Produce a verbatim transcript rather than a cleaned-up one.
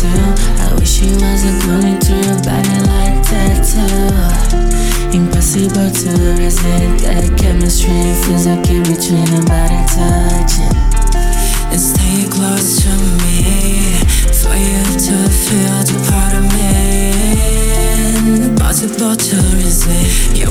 too. I wish you wasn't going through your body like that too. Impossible to resist that chemistry, physically between your body touching. And stay close to me, for you to feel the part of me. Impossible to resist.